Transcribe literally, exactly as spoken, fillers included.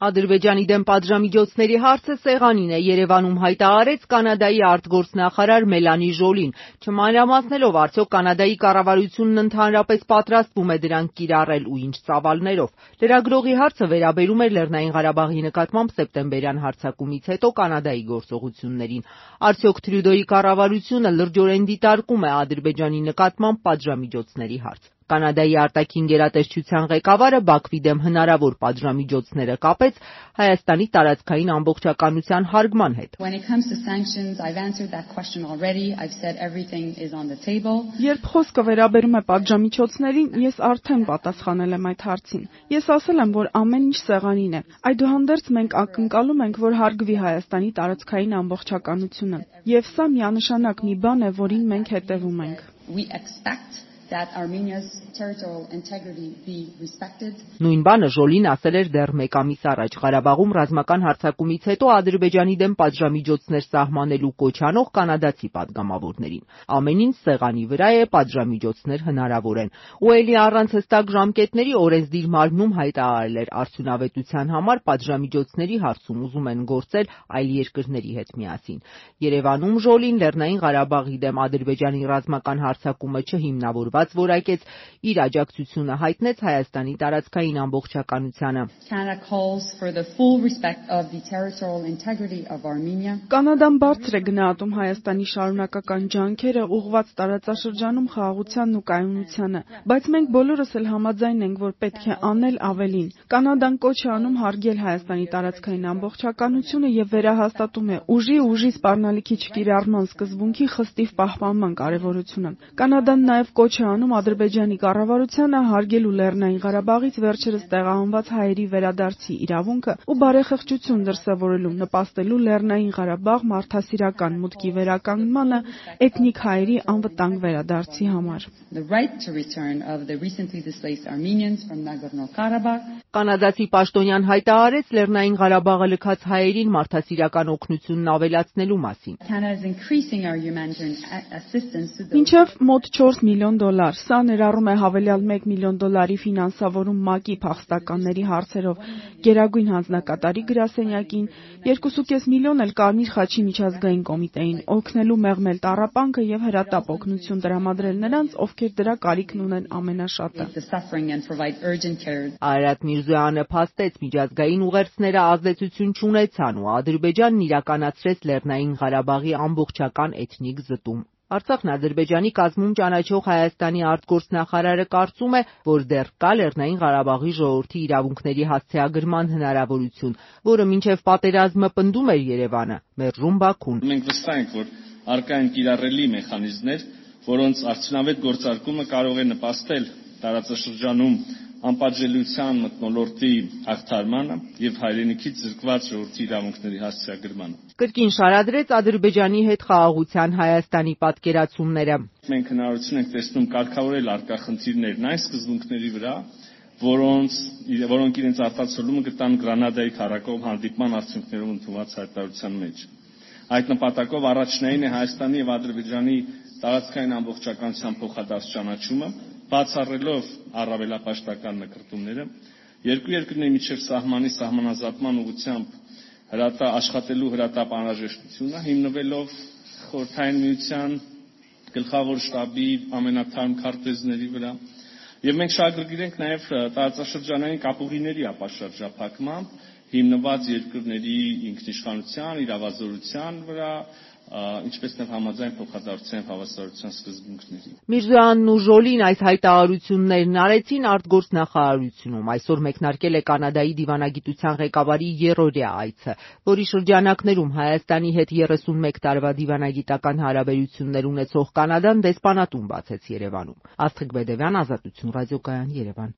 Ադրբեջանի դեմ պատժամիջոցների հարցը սեղանին է, Երևանում հայտարարեց Կանադայի արտգործնախարար Մելանի Ժոլին, չմանրամասնելով արդյոք Կանադայի կառավարությունն ընդհանրապես պատրաստվում է դրանք կիրառել ու ինչ ծավալներով։ Լրագրողի հարցը վերաբերում էր Լեռնային Ղարաբաղի նկատմամբ սեպտեմբերյան հարձակումից հետո Կանադայի գործողություններին։ Արդյոք Թրյուդոյի կառավարությունը լրջորեն դիտարկում է Ադրբեջանի նկատմամբ պատժամիջոցների հարց։ Կանադայի արտաքին գերատեսչության ղեկավարը Բաքվի դեմ հնարավոր պատժամիջոցները կապեց Հայաստանի տարածքային ամբողջականության հարգման հետ։ Երբ խոսքը վերաբերում է պատժամիջոցներին, ես արդեն պատասխանել եմ այդ հարցին։ Ես ասել եմ, որ ամեն ինչ սեղանին է։ Այդուհանդերձ մենք ակնկալում ենք, որ հարգվի Հայաստանի տարածքային ամբողջականությունը։ Եվ սա միանշանակ մի բան է, որին մենք հետևում ենք։ Նույն բանը Ժոլին ասել էր դեռ մեկ ամիս առաջ։ Ղարաբաղում ռազմական հարձակումից հետո Ադրբեջանի դեմ պատժամիջոցներ սահմանելու կոչ անող կանադացի պատգամավորներին։ Ամեն ինչ սեղանի վրա է, պատժամիջոցներ հնարավոր են։ Ու էլի առանց հստակ ժամկետների օրենսդիր մարմնում հայտարարել էր արդյունավետության համար պատժամիջոցների հարցում ուզում են գործել այլ երկրների հետ միասին։ Երևանում Ժոլին Լեռնային Ղարաբաղի դեմ Ադրբեջանի ռազմական հարձակումը չհիմնավորված որակեց, իր աջակցությունը հայտնեց Հայաստանի տարածքային ամբողջականությանը։ Կանադան բարձր է գնահատում Հայաստանի շարունակական ջանքերը ուղղված տարածաշրջանում խաղաղությանն ու կայունությանը, բայց մենք բոլորս էլ համաձայն ենք, որ պետք է անել ավելին։ Կանադան կոչ է անում հարգել Հայաստանի տարածքային ամբողջականությունը եւ վերահաստատում է ուժի ու ուժի սպառնալիքի չկիրառման սկզբունքի խստիվ պահպանման կարեւորությունը։ Կանադան նաեւ կոչ է անում Ադրբեջանի կառավարությանը հարգելու Լեռնային Ղարաբաղից վերջերս տեղահանված հայերի վերադարձի իրավունքը ու բարեխղճություն դրսևորելու, նպաստելու Լեռնային Ղարաբաղ մարդասիրական մուտքի վերականգնմանը էթնիկ հայերի անվտանգ վերադարձի համար։ Կանադացի պաշտոնյան հայտարարեց Լեռնային Ղարաբաղը լքած հայերին մարդասիրական օգնությունն ավելացնելու մասին։ Մինչև մոտ չորս միլիոն դոլար, սա ներառում է հավելյալ մեկ միլիոն դոլարի ֆինանսավորում ՄԱԿ-ի փախստականների հարցերով գերագույն հանձնակատարի գրասենյակին, երկու կես միլիոն էլ Կարմիր խաչի միջազգային կոմիտեին, օգնելու մեղմել տառապանքը եւ հրատապ օգնություն տրամադրել նրանց, ովքեր դրա կարիքն ունեն ամենաշատը։ Արարատ Միրզոյանը փաստեց միջազգային ուղերձները ազդեցություն չունեցան ու Ադրբեջանն իրականացրեց Լեռնային Ղարաբաղի ամբողջական էթնիկ զտում։ Արցախն Ադրբեջանի կազմում ճանաչող Հայաստանի արտգործնախարարը կարծում է, որ դեռ կա Լեռնային Ղարաբաղի ժողովրդի իրավունքների հասցեագրման հնարավորություն, որը մինչև պատերազմը պնդում էր Երևանը, մերժում Բաքուն։ Մենք վստահ ենք, որ առկա են կիրառելի մեխանիզմներ, որոնց արդյունավետ գործարկումը կարող է նպաստել տարածաշրջանում անպատժելիության մթնոլորտի հաղթարմանը եւ հայրենիքից զրկված ժողովրդի իրավունքների հասցեագրմանը։ Կրկին շարադրեց Ադրբեջանի հետ խաղաղության Հայաստանի պատկերացումները։ Մենք հնարավորություն ենք տեսնում կարգավորել առկա խնդիրներն այն սկզբունքների վրա, որոնց որոնք իրենց արտացոլումը գտան Գրանադայի քառակողմ հանդիպման արդյունքներով ընդունված հայտարարության մեջ։ Այդ նպատակով առաջնային է Հայաստանի եւ Ադրբեջանի տարածքային ամբողջականության փոխադարձ ճանաչումը, բացառելով առավելապաշտական նկրտումները, երկու երկրների միջև սահմանի սահմանազատման ուղղությամբ հրատա աշխատելու հրատապ անհրաժեշտությունը, հիմնվելով Խորհրդային Միության գլխավոր շտաբի ամենաթարմ քարտեզների վրա, եւ մենք շահագրգիռ ենք նաեւ տարածաշրջանային կապուղիների ապաշրջափակմամբ, հիմնված երկրների ինքնիշխանության, իրավազորության վրա, ինչպես նաև համաձայն փոխադարձության հավասարության սկզբունքների։ Միրզոյանն ու Ժոլին այս հայտարարություններն արեցին արտգործնախարարությունում։ Այսօր մեկնարկել է Կանադայի դիվանագիտության ղեկավարի երրորդյա այցը, որի շրջանակներում Հայաստանի հետ երեսունմեկ տարվա դիվանագիտական հարաբերություններ ունեցող Կանադան դեսպանատուն բացեց Երևանում։ Աստղիկ Բեդևյան, Ազատություն ռադիոկայան, Երևան։